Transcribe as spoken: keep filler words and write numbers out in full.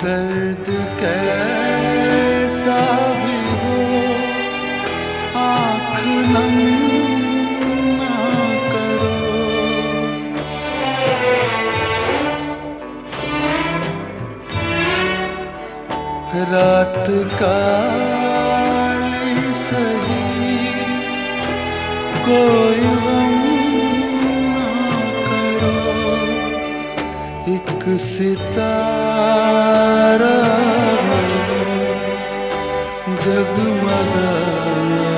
दर्द कैसा भी हो आँख नम ना करो। रात काली सही कोई गम ना करो। एक सितारा बनो जगमगा